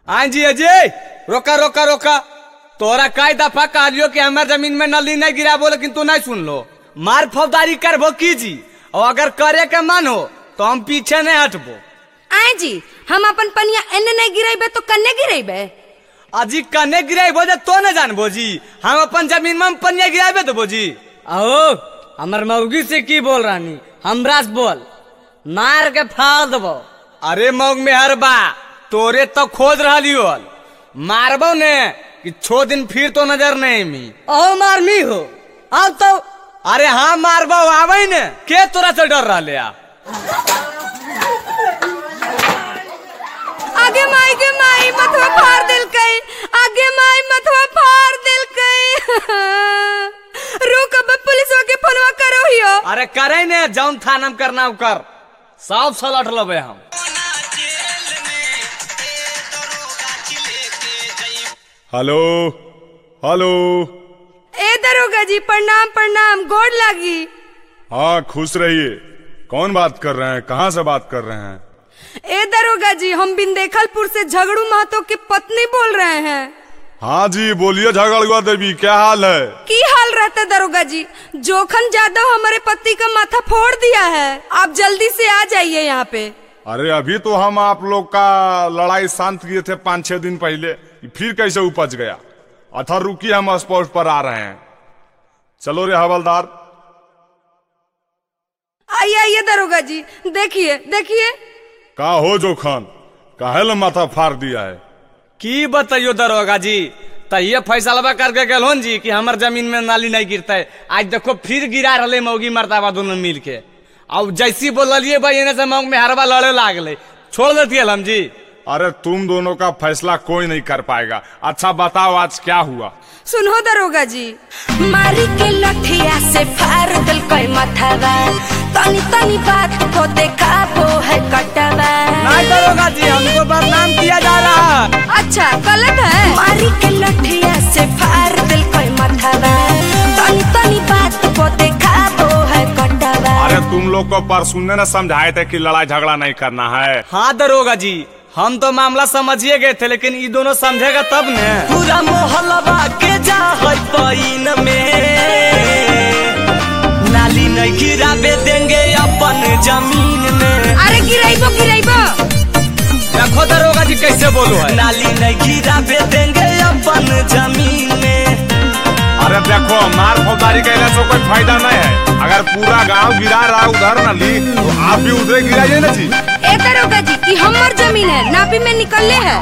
हाँ जी अजय, रोका रोका रोका। तोरा कई दफा कहलियो कि हमारे जमीन में नली नहीं गिराबो, लेकिन तू नहीं सुन लो। मार फौजदारी करबो कीजी, और अगर करे के मन हो तो हम पीछे नहीं हटबो। आए जी, हम अपन पनिया एने नहीं गिराइबे तो कन्ने गिराइबे? अजी कन्ने गिराइबो जे तो न जानबो जी। हम अपन जमीन में पनिया गिराबे देबो जी। आओ हमर मौगी से की बोल रानी, हमरा से बोल, मार के फाड़ देबो। अरे मौग में हर बा तोरे तो खोज रही हो, मारबो ने कि 6 दिन फिर तो नजर नहीं मी। ओ मारमी हो अब तो। अरे हाँ मारबो आवे ने, के तोरा से डर रहा आ? आगे माई मथवा फाड़ दिल कई, आगे माई मथवा फाड़ दिल कई। रुक अब पुलिस के फोनवा करो हियो। अरे करे ने, जौन थाना में करना कर, सब सलट लबे हम। Hello hello. ए दरोगा जी प्रणाम प्रणाम, गोड़ लागी। हाँ खुश रहिए। कौन बात कर रहे हैं, कहाँ से बात कर रहे हैं? ए दरोगा जी, हम बिंदेखलपुर से झगड़ू महतो की पत्नी बोल रहे हैं। हाँ जी बोलिए झगड़ुआ देवी, क्या हाल है? की हाल रहता दरोगा जी? जोखन यादव हमारे पति का माथा फोड़ दिया है, आप जल्दी से आ जाइए यहाँ पे। अरे अभी तो हम आप लोग का लड़ाई शांत किए थे 5-6 दिन पहले, फिर कैसे उपज गया? अथर रुकी, हम स्पॉट पर आ रहे हैं। चलो रे हवलदार। आइए आइए दरोगा जी, देखिए देखिए। का हो जोखन, काहे माथा फाड़ दिया है? की बताइयो दरोगा जी, तहिए फैसला करके गए जी कि हमार जमीन में नाली नहीं गिरता है। आज देखो फिर गिरा रहे मौगी मर्दाबा दोनों मिल के। अब जैसी बोलिए भाई एने से मौग में हरबा लड़े लागले, छोड़ देती है हम जी। अरे तुम दोनों का फैसला कोई नहीं कर पाएगा। अच्छा बताओ आज क्या हुआ? सुनो दरोगा जी, मारी के लठिया से फाड़ दिल कोई मथवा, तनी तनी बात को देखा वो है कटवा। नहीं दरोगा जी, हमको बदनाम किया जा रहा है। अच्छा गलत है। मारी के लठिया से फाड़ दिल कोई मथवा, तनी तनी बात को देखा वो है कटवा। अरे तुम लोग को परसुने न समझाए थे कि लड़ाई झगड़ा नहीं करना है। हाँ दरोगा जी, हम तो मामला समझिए गए थे, लेकिन ये दोनों समझेगा तब ने। पूरा मोहल्ला के जा पैन में नाली नहीं गिराबे देंगे अपन जमीन में। अरे गिराइबो गिराइबो। देखो दरोगा जी कैसे बोलो है, नाली नहीं गिराबे देंगे अपन जमीन में। अरे देखो मार फौजदारी कहने से कोई फायदा नहीं है। अगर पूरा गांव गिरा रहा उधर नाली, तो आप भी उधर गिराइए ना जी। ए दरोगा जी, ये हमार जमीन है, नापी में निकलने है।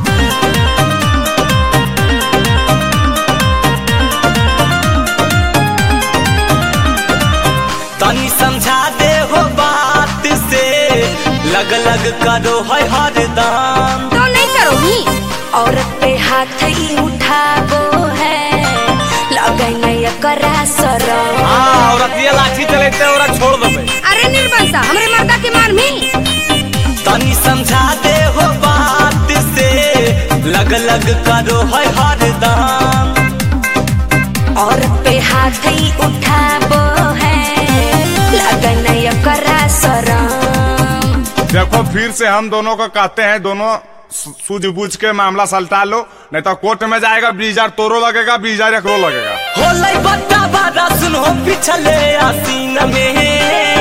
तनी समझा दे हो बात से, लग लग करो है हरदम। तो नहीं करो ही, औरत पे हाथ ही उठाबो है, लगे नहीं करा शरम। हाँ औरत ये लाठी चलेते औरत छोड़ दे। अरे निर्बंसा, हमरे मर्दा के मार मी। तनी समझा दे हो बात से, लग लग करो है हरदम। औरत पे हाथ ही उठाबो है, लगे नहीं करा शरम। देखो फिर से हम दोनों को कहते हैं, दोनों सूझबूझ के मामला सलटा लो, नहीं तो कोर्ट में जाएगा। 20,000 तोरो लगेगा, 20,000 एकरो लगेगा। होलै बता बारा सुनो पिछले आसीन में,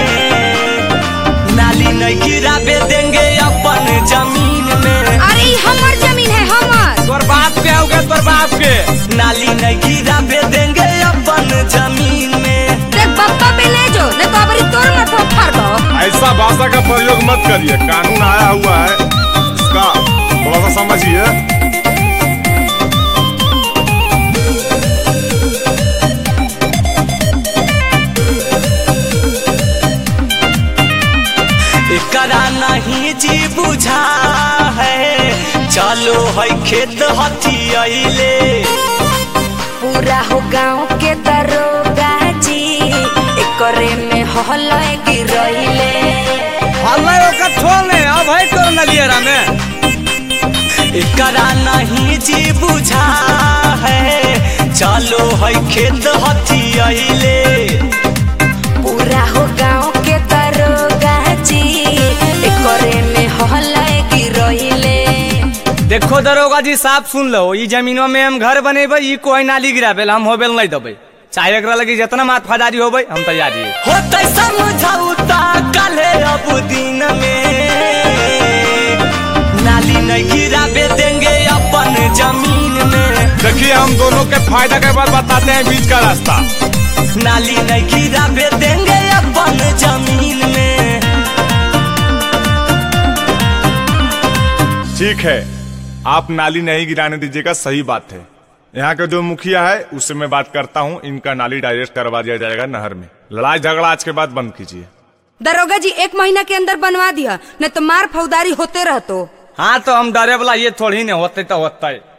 नाली नहीं गिराबे देंगे अपन जमीन में। अरे हमार जमीन है, हमार। तोर बाप के होगा, तोर बाप के। नाली नहीं गिराबे देंगे अपन जमीन में। देख बप्पा पे ले जो, नहीं तो अबरी तोर माथा फाड़ दो। ऐसा भाषा का प्रयोग मत करिए, कानून आया हुआ है, इसका थोड़ा सा समझिए। एकरा नहीं जी बुझा है, चलो है खेत हथियाइले। पूरा हो गाँव के दरोगा जी, एकरे में हल्ला गिरइले। हल्ला ओका छोड़ने, अब है तोर नलियरा में। एकरा नहीं जी बुझा है, चलो है खेत हथियाइले। पूरा हो गाँव के दरोगा जी, एकरे में हल्ला गिरइले। देखो दरोगा जी साफ सुन लो, ई जमीनों में हम घर बनेबे, ई कोई नाली गिराबे हम होबेल नहीं देबे, चाहे एकरा लगी जितना मात फदारी होबे हम तैयार ही होते समझौता काले अब दिन में, नाली नहीं गिराबे देंगे अपन जमीन में। देखिए हम दोनों के फायदा के बाद बताते हैं बीच का रास्ता। नाली नहीं गिराबे देंगे अपन जमीन में। ठीक है, आप नाली नहीं गिराने दीजिएगा, सही बात है। यहाँ के जो मुखिया है उससे मैं बात करता हूँ, इनका नाली डायरेक्ट करवा दिया जाएगा नहर में। लड़ाई झगड़ा आज के बाद बंद कीजिए। दरोगा जी 1 महीना के अंदर बनवा दिया, नहीं तो मार फौदारी होते रहतो। हाँ तो हम डरे वाला ये थोड़ी नहीं होते तो होता है।